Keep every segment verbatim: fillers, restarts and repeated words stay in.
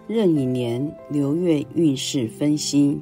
壬寅年流月运势分析。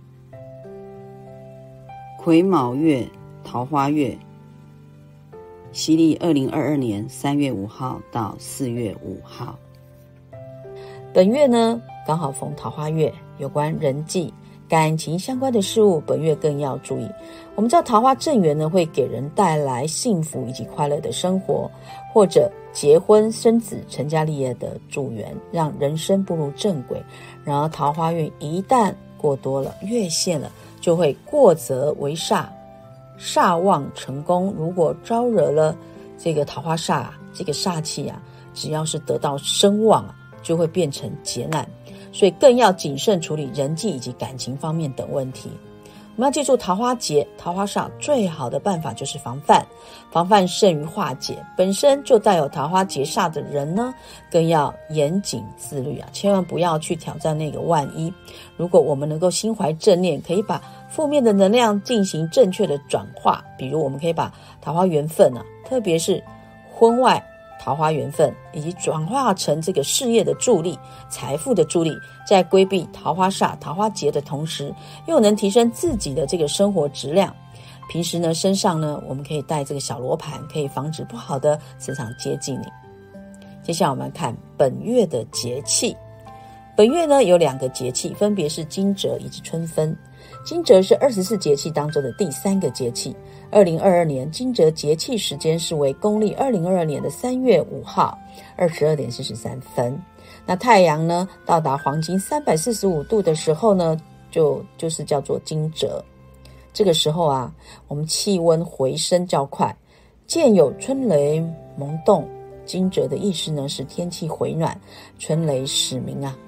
癸卯月，桃花月，西历二零二二年三月五号到四月五号。 本月呢，刚好逢桃花月，有关人际、感情相关的事物，本月更要注意。我们知道桃花正缘呢，会给人带来幸福以及快乐的生活，或者结婚生子、成家立业的助缘，让人生步入正轨。然而桃花运一旦过多了，越线了，就会过则为煞，煞旺成功。如果招惹了这个桃花煞，这个煞气啊，只要是得到声望啊，就会变成劫难。所以更要谨慎处理人际以及感情方面等问题。我们要记住，桃花劫、桃花煞最好的办法就是防范，防范胜于化解。本身就带有桃花劫煞的人呢，更要严谨自律啊，千万不要去挑战那个万一。如果我们能够心怀正念，可以把负面的能量进行正确的转化，比如我们可以把桃花缘分啊，特别是婚外桃花缘分，以及转化成这个事业的助力、财富的助力，在规避桃花煞、桃花劫的同时，又能提升自己的这个生活质量。平时呢，身上呢，我们可以带这个小罗盘，可以防止不好的磁场接近你。接下来我们看本月的节气。本月呢，有两个节气，分别是惊蛰以及春分。惊蛰是二十四节气当中的第三个节气。二零二二年惊蛰节气时间是为公历二零二二年的三月五号二十二点四十三分。那太阳呢到达黄金三百四十五度的时候呢，就就是叫做惊蛰。这个时候啊，我们气温回升较快，渐有春雷萌动。惊蛰的意思呢是天气回暖，春雷始鸣啊。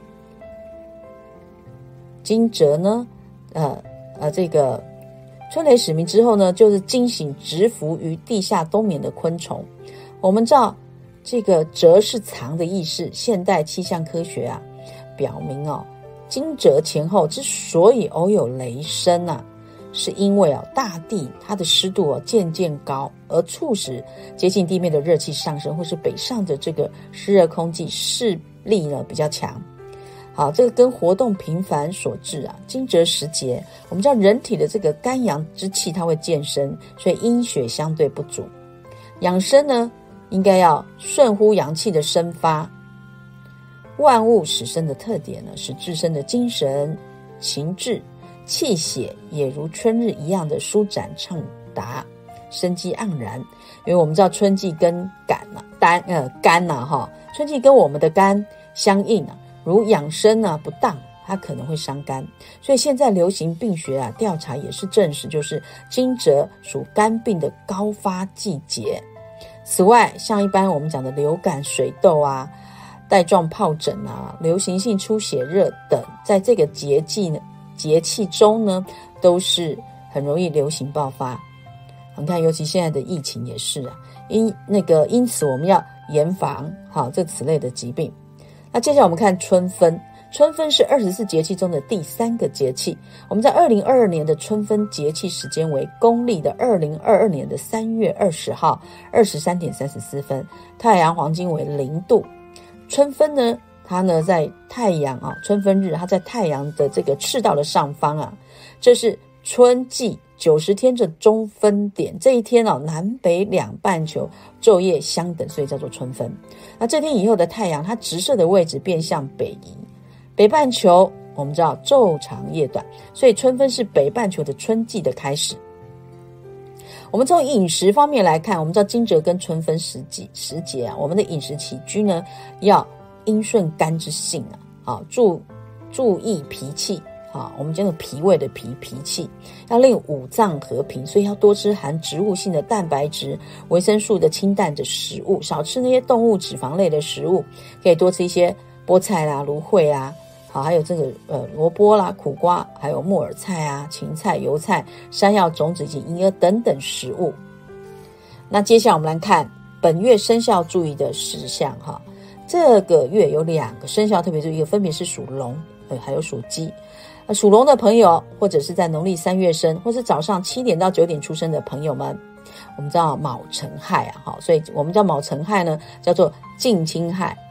惊蛰呢，呃呃，这个春雷始鸣之后呢，就是惊醒蛰伏于地下冬眠的昆虫。我们知道这个蛰是藏的意思，现代气象科学啊表明哦，惊蛰前后之所以偶有雷声啊，是因为啊大地它的湿度啊渐渐高，而促使接近地面的热气上升，或是北上的这个湿热空气势力呢比较强。好，这个跟活动频繁所致啊。惊蛰时节，我们知道人体的这个肝阳之气它会渐生，所以阴血相对不足。养生呢，应该要顺乎阳气的生发。万物始生的特点呢，是自身的精神、情志、气血也如春日一样的舒展畅达，生机盎然。因为我们知道春季跟肝啊、肝呃肝呐、啊、哈，春季跟我们的肝相应啊。如养生啊不当，它可能会伤肝，所以现在流行病学啊调查也是证实，就是惊蛰属肝病的高发季节。此外，像一般我们讲的流感、水痘啊、带状疱疹啊、流行性出血热等，在这个节气呢节气中呢，都是很容易流行爆发。你看，尤其现在的疫情也是啊，因那个因此我们要严防好这此类的疾病。那接下来我们看春分。春分是二十四节气中的第三个节气。我们在二零二二年的春分节气时间为公历的二零二二年的三月二十号二十三点三十四分，太阳黄金为零度。春分呢，它呢在太阳啊，春分日它在太阳的这个赤道的上方啊，这是春季九十天的中分点。这一天啊，南北两半球昼夜相等，所以叫做春分。那这天以后的太阳，它直射的位置变向北移，北半球我们知道昼长夜短，所以春分是北半球的春季的开始。我们从饮食方面来看，我们知道惊蛰跟春分时节时节啊，我们的饮食起居呢要阴顺肝之性啊，啊注注意脾气。啊，我们讲的脾胃的脾脾气，要令五脏和平，所以要多吃含植物性的蛋白质、维生素的清淡的食物，少吃那些动物脂肪类的食物，可以多吃一些菠菜啦、芦荟啊，好，还有这个呃萝卜啦、苦瓜，还有木耳菜啊、芹菜、油菜、山药种子以及银耳等等食物。那接下来我们来看本月生肖注意的事项哈。这个月有两个生肖特别注意，一个分别是属龙，呃，还有属鸡。呃，属龙的朋友，或者是在农历三月生，或是早上七点到九点出生的朋友们，我们知道卯辰亥啊，好，所以我们叫卯辰亥呢，叫做近亲亥，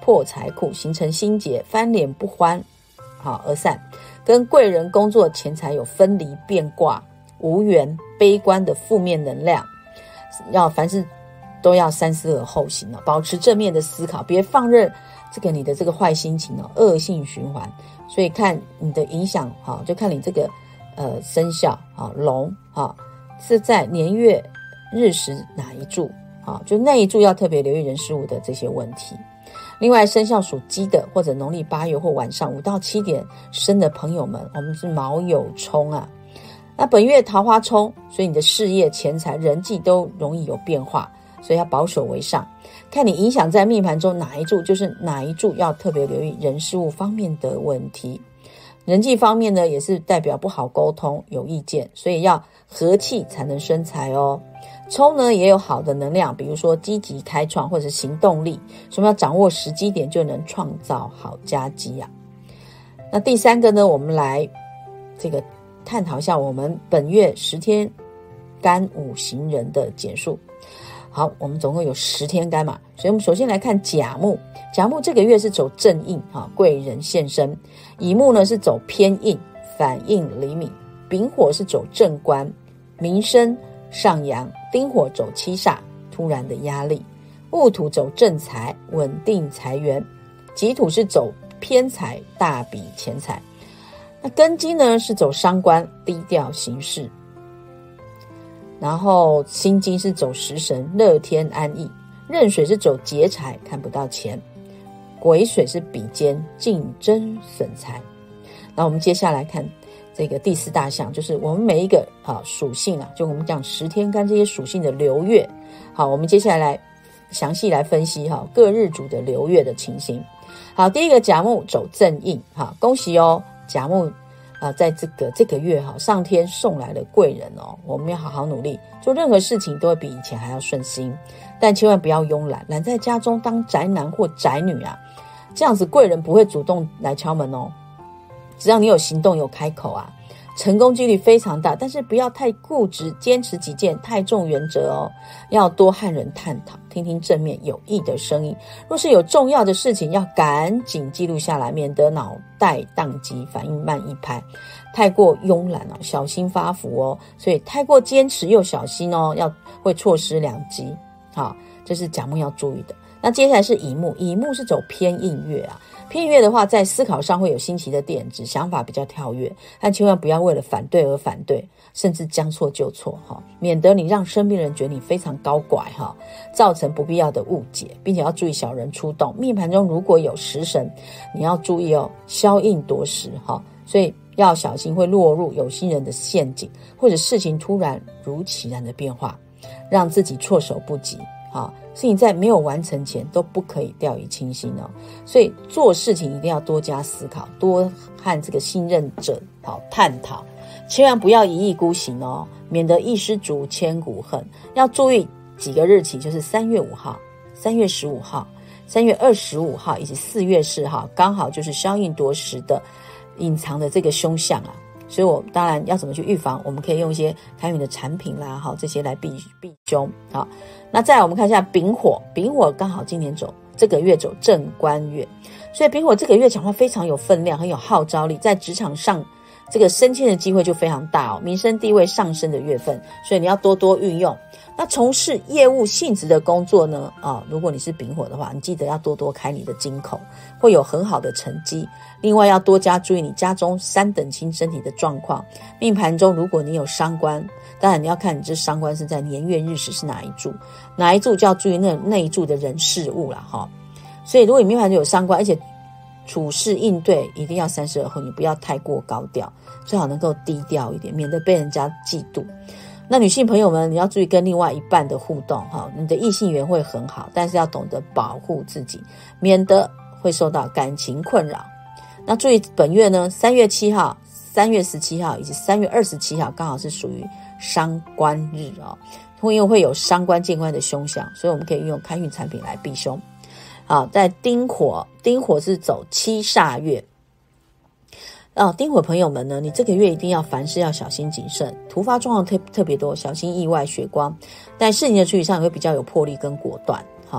破财库，形成心结，翻脸不欢，好而散。跟贵人工作钱财有分离变卦，无缘悲观的负面能量，要凡事都要三思而后行、哦、保持正面的思考，别放任这个你的这个坏心情哦，恶性循环。所以看你的影响、哦、就看你这个呃生肖啊龙啊是在年月日时哪一柱啊，就那一柱要特别留意人事物的这些问题。另外生肖属鸡的或者农历八月或晚上五到七点生的朋友们，我们是卯酉冲啊，那本月桃花冲，所以你的事业钱财人际都容易有变化，所以要保守为上。看你影响在命盘中哪一柱，就是哪一柱要特别留意人事物方面的问题。人际方面呢，也是代表不好沟通，有意见，所以要和气才能生财哦。冲呢也有好的能量，比如说积极开创或者行动力，所以我们要掌握时机点，就能创造好佳绩啊。那第三个呢，我们来这个探讨一下我们本月十天干五行人的简述。好，我们总共有十天干嘛，所以我们首先来看甲木。甲木这个月是走正印、啊、贵人现身。乙木呢是走偏印，反应厘米。丙火是走正官，民生上扬。丁火走七煞，突然的压力。戊土走正财，稳定财源。己土是走偏财，大笔钱财。那庚金呢是走伤官，低调行事。然后辛金是走食神，乐天安逸。壬水是走劫财，看不到钱。癸水是比肩，竞争损财。那我们接下来看这个第四大项，就是我们每一个啊属性啊，就我们讲十天干这些属性的流月。好，我们接下来详细来分析哈各日主的流月的情形。好，第一个甲木走正印，好，恭喜哦，甲木啊，在这个这个月哈，上天送来了贵人哦，我们要好好努力，做任何事情都会比以前还要顺心，但千万不要慵懒，懒在家中当宅男或宅女啊，这样子贵人不会主动来敲门哦。只要你有行动有开口啊，成功几率非常大，但是不要太固执，坚持己见，太重原则哦。要多和人探讨，听听正面有益的声音。若是有重要的事情，要赶紧记录下来，免得脑袋宕机，反应慢一拍。太过慵懒哦，小心发福哦。所以太过坚持又小心哦，要会错失良机。好，这是甲木要注意的。那接下来是乙木，乙木是走偏印月啊。偏印月的话，在思考上会有新奇的点子，想法比较跳跃，但千万不要为了反对而反对，甚至将错就错哈，免得你让身边人觉得你非常高拐哈，造成不必要的误解，并且要注意小人出动。命盘中如果有食神，你要注意哦，消印夺食哈，所以要小心会落入有心人的陷阱，或者事情突然如其然的变化，让自己措手不及。好，事情在没有完成前都不可以掉以轻心哦。所以做事情一定要多加思考，多和这个信任者好探讨，千万不要一意孤行哦，免得一失足千古恨。要注意几个日期，就是三月五号、三月十五号、三月二十五号以及四月四号，刚好就是消印夺食的隐藏的这个凶相啊。所以我当然要怎么去预防，我们可以用一些开运的产品啦，好，这些来避避凶。好，那再来我们看一下丙火，丙火刚好今年走这个月走正官月，所以丙火这个月讲话非常有分量，很有号召力，在职场上这个升迁的机会就非常大哦，民生地位上升的月份，所以你要多多运用。那从事业务性质的工作呢，啊，如果你是丙火的话，你记得要多多开你的金口，会有很好的成绩。另外要多加注意你家中三等亲身体的状况。命盘中如果你有伤官，当然你要看你这伤官是在年月日时是哪一柱，哪一柱就要注意那那一柱的人事物啦哈。所以如果你命盘中有伤官，而且处事应对一定要三思而后，你不要太过高调，最好能够低调一点，免得被人家嫉妒。那女性朋友们，你要注意跟另外一半的互动哈，你的异性缘会很好，但是要懂得保护自己，免得会受到感情困扰。那注意本月呢，三月七号、三月十七号以及三月二十七号刚好是属于伤官日哦，因为会有伤官见官的凶相，所以我们可以运用开运产品来避凶。好，在丁火，丁火是走七煞月。哦，丁火朋友们呢，你这个月一定要凡事要小心谨慎，突发状况特特别多，小心意外血光，但事情的处理上也会比较有魄力跟果断。好，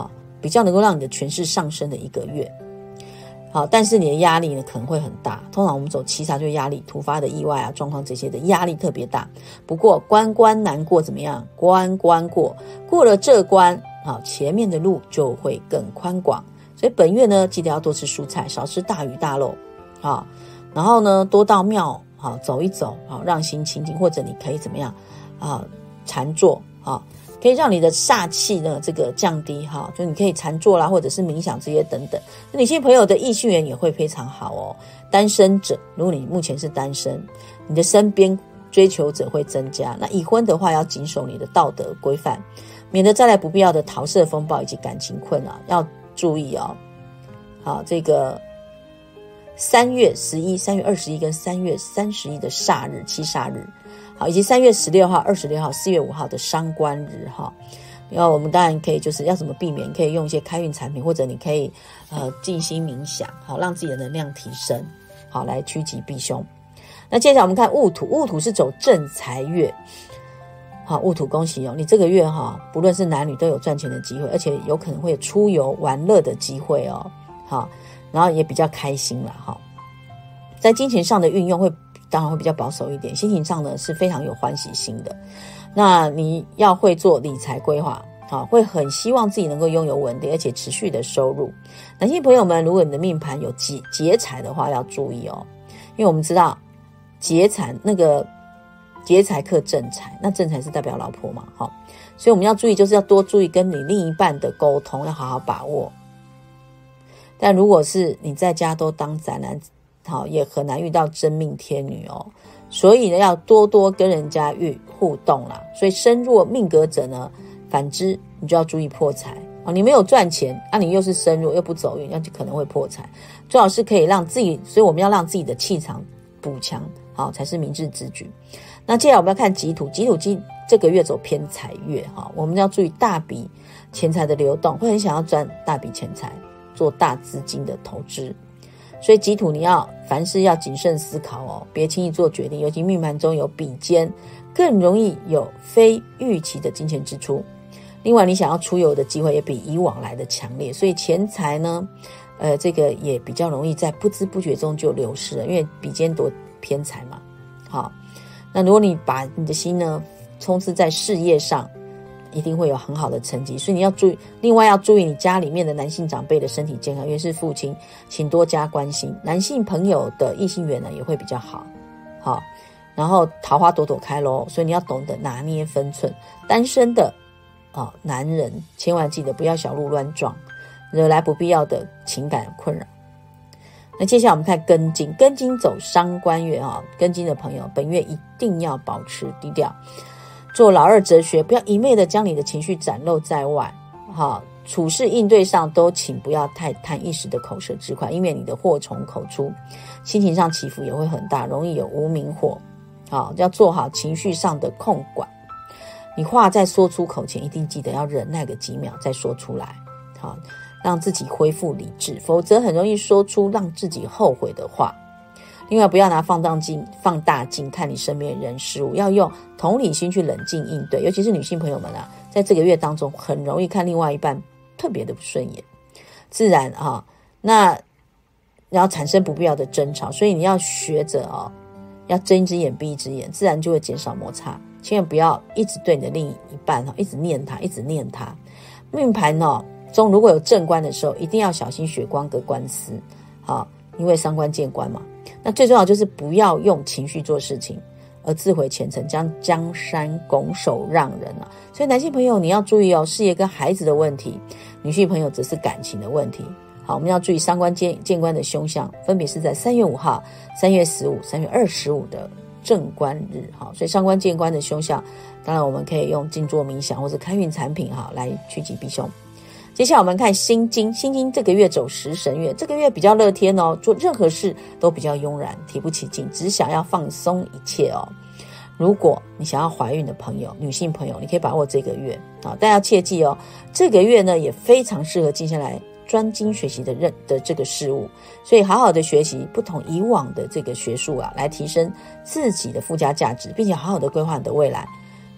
比较能够让你的权势上升的一个月。好，但是你的压力呢可能会很大，通常我们走七煞就是压力，突发的意外啊状况这些的压力特别大。不过关关难过怎么样？关关过，过了这关，好，前面的路就会更宽广。所以本月呢，记得要多吃蔬菜，少吃大鱼大肉，好，然后呢多到庙好走一走，好，让心清净，或者你可以怎么样啊？禅坐啊。可以让你的煞气呢这个降低哈，就你可以禅坐啦，或者是冥想这些等等。女性朋友的异性缘也会非常好哦。单身者，如果你目前是单身，你的身边追求者会增加。那已婚的话，要谨守你的道德规范，免得再来不必要的桃色风暴以及感情困扰，要注意哦。好，这个三月十一、三月二十一跟三月三十一的煞日、七煞日。好，以及三月十六号、二十六号、四月五号的伤官日哈，然后我们当然可以就是要怎么避免，可以用一些开运产品，或者你可以呃静心冥想，好让自己的能量提升，好来趋吉避凶。那接下来我们看戊土，戊土是走正财月，好，戊土恭喜哦，你这个月哈，不论是男女都有赚钱的机会，而且有可能会有出游玩乐的机会哦，好，然后也比较开心啦哈，在金钱上的运用会。当然会比较保守一点，心情上呢是非常有欢喜心的。那你要会做理财规划，好，会很希望自己能够拥有稳定而且持续的收入。男性朋友们，如果你的命盘有劫劫财的话，要注意哦，因为我们知道劫财那个劫财克正财，那正财是代表老婆嘛，好，所以我们要注意，就是要多注意跟你另一半的沟通，要好好把握。但如果是你在家都当宅男，好，也很难遇到真命天女哦，所以呢，要多多跟人家遇互动啦。所以身弱命格者呢，反之你就要注意破财啊！你没有赚钱，啊，你又是身弱又不走运，那就可能会破财。最好是可以让自己，所以我们要让自己的气场补强，好才是明智之举。那接下来我们要看己土，己土今这个月走偏财月哈，我们要注意大笔钱财的流动，会很想要赚大笔钱财，做大资金的投资。所以己土你要凡事要谨慎思考哦，别轻易做决定，尤其命盘中有比肩，更容易有非预期的金钱支出。另外你想要出游的机会也比以往来的强烈，所以钱财呢呃，这个也比较容易在不知不觉中就流失了，因为比肩夺偏财嘛。好，那如果你把你的心呢冲刺在事业上，一定会有很好的成绩，所以你要注意，另外要注意你家里面的男性长辈的身体健康，因为是父亲，请多加关心。男性朋友的异性缘呢也会比较好，好，然后桃花朵朵开咯，所以你要懂得拿捏分寸。单身的啊男人千万记得不要小鹿乱撞，惹来不必要的情感困扰。那接下来我们看庚金，庚金走伤官月啊，庚金的朋友本月一定要保持低调。做老二哲学，不要一昧的将你的情绪展露在外，好，处事应对上都请不要太贪一时的口舌之快，因为你的祸从口出，心情上起伏也会很大，容易有无名火，好，要做好情绪上的控管。你话在说出口前，一定记得要忍耐个几秒再说出来，好，让自己恢复理智，否则很容易说出让自己后悔的话。另外不要拿放大镜放大镜看你身边的人事物，要用同理心去冷静应对，尤其是女性朋友们啊，在这个月当中很容易看另外一半特别的不顺眼，自然啊，那然后产生不必要的争吵，所以你要学着哦，要睁一只眼闭一只眼，自然就会减少摩擦。千万不要一直对你的另一半一直念他，一直念他。命盘哦中如果有正官的时候，一定要小心血光跟官司，好，因为伤官见官嘛。那最重要就是不要用情绪做事情，而自毁前程，将江山拱手让人啊。所以男性朋友你要注意哦，事业跟孩子的问题；女性朋友则是感情的问题。好，我们要注意伤官见见官的凶相，分别是在三月五号、三月十五、三月二十五的正官日。好，所以伤官见官的凶相，当然我们可以用静坐冥想或者开运产品哈来趋吉避凶。接下来我们看辛金，辛金这个月走食神月，这个月比较乐天哦，做任何事都比较慵懒，提不起劲，只想要放松一切哦。如果你想要怀孕的朋友，女性朋友，你可以把握这个月啊，但要切记哦，这个月呢也非常适合静下来专精学习的任的这个事物，所以好好的学习不同以往的这个学术啊，来提升自己的附加价值，并且好好的规划你的未来，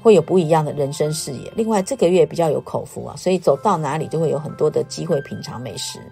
会有不一样的人生视野。另外这个月比较有口福啊，所以走到哪里就会有很多的机会品尝美食。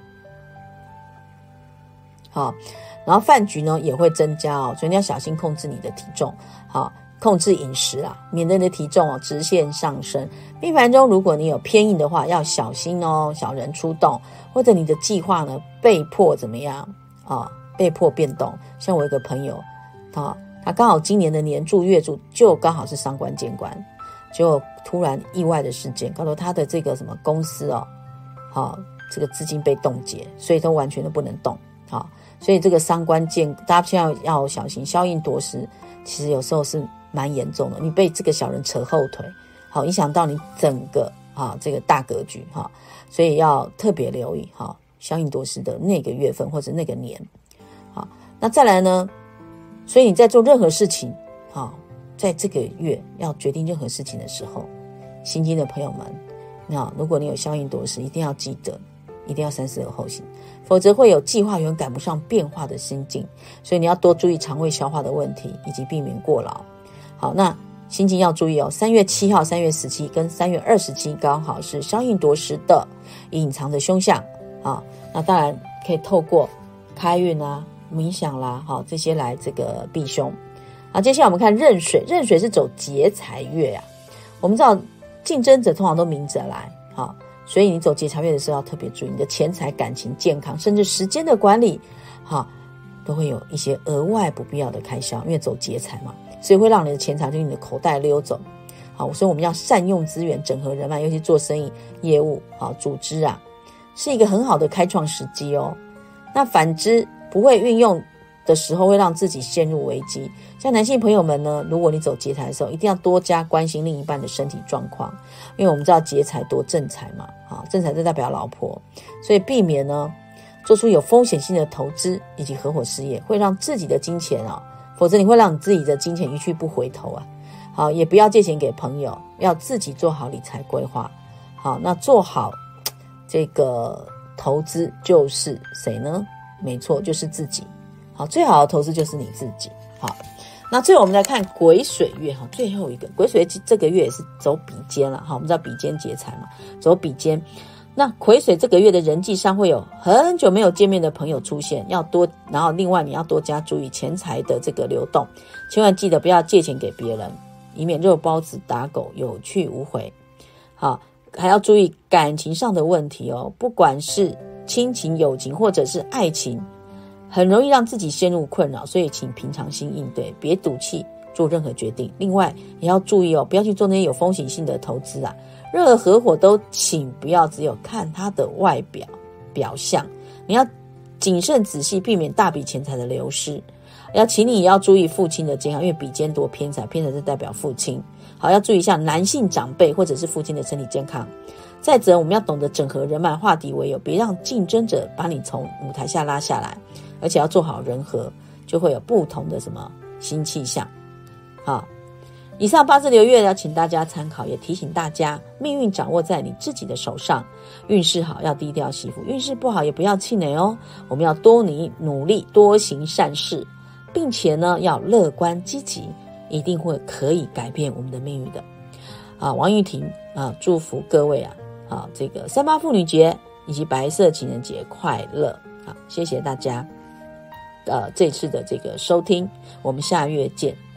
好，然后饭局呢也会增加哦，所以你要小心控制你的体重，好，控制饮食啊，免得你的体重哦直线上升。命盘中如果你有偏硬的话，要小心哦，小人出动，或者你的计划呢被迫怎么样啊？被迫变动。像我一个朋友，他他刚好今年的年柱月柱就刚好是伤官见官，结果突然意外的事件，告诉他的这个什么公司哦，好，这个资金被冻结，所以都完全都不能动，好。所以这个伤官见，大家现在要小心，消印夺食其实有时候是蛮严重的，你被这个小人扯后腿，好，影响到你整个啊这个大格局哈，所以要特别留意哈，消印夺食的那个月份或者那个年，好，那再来呢，所以你在做任何事情，好，在这个月要决定任何事情的时候，辛金的朋友们，那如果你有消印夺食，一定要记得。一定要三思而后行，否则会有计划远赶不上变化的心境，所以你要多注意肠胃消化的问题，以及避免过劳。好，那心情要注意哦，三月七号、三月十七跟三月二十七刚好是消印夺食的隐藏的凶相啊。那当然可以透过开运啊、冥想啦，好这些来这个避凶。好，接下来我们看壬水，壬水是走劫财月啊。我们知道竞争者通常都明着来，好。所以你走劫财月的时候要特别注意你的钱财、感情、健康，甚至时间的管理，哈，都会有一些额外不必要的开销，因为走劫财嘛，所以会让你的钱财就你的口袋溜走。好，所以我们要善用资源，整合人脉，尤其做生意、业务、好组织啊，是一个很好的开创时机哦。那反之，不会运用的时候，会让自己陷入危机。像男性朋友们呢，如果你走劫财的时候，一定要多加关心另一半的身体状况，因为我们知道劫财夺正财嘛，好，正财就代表老婆，所以避免呢做出有风险性的投资以及合伙事业，会让自己的金钱啊，否则你会让你自己的金钱一去不回头啊。好，也不要借钱给朋友，要自己做好理财规划。好，那做好这个投资就是谁呢？没错，就是自己。好，最好的投资就是你自己。好，那最后我们来看癸水月哈，最后一个癸水这个月也是走比肩了哈，我们知道比肩劫财嘛，走比肩。那癸水这个月的人际上会有很久没有见面的朋友出现，要多，然后另外你要多加注意钱财的这个流动，千万记得不要借钱给别人，以免肉包子打狗，有去无回。好，还要注意感情上的问题哦，不管是亲情、友情或者是爱情，很容易让自己陷入困扰，所以请平常心应对，别赌气做任何决定。另外也要注意哦，不要去做那些有风险性的投资啊，任何合伙都请不要只有看它的外表表象，你要谨慎仔细，避免大笔钱财的流失。要请你也要注意父亲的健康，因为比肩夺偏财，偏财是代表父亲。好，要注意一下男性长辈或者是父亲的身体健康。再者，我们要懂得整合人脉，化敌为友，别让竞争者把你从舞台下拉下来，而且要做好人和，就会有不同的什么新气象。好，以上八字流月要请大家参考，也提醒大家，命运掌握在你自己的手上，运势好要低调惜福，运势不好也不要气馁哦。我们要多努努力，多行善事，并且呢要乐观积极，一定会可以改变我们的命运的。啊，王玉婷啊，祝福各位啊，啊这个三八妇女节以及白色情人节快乐。好，谢谢大家呃这次的这个收听，我们下月见。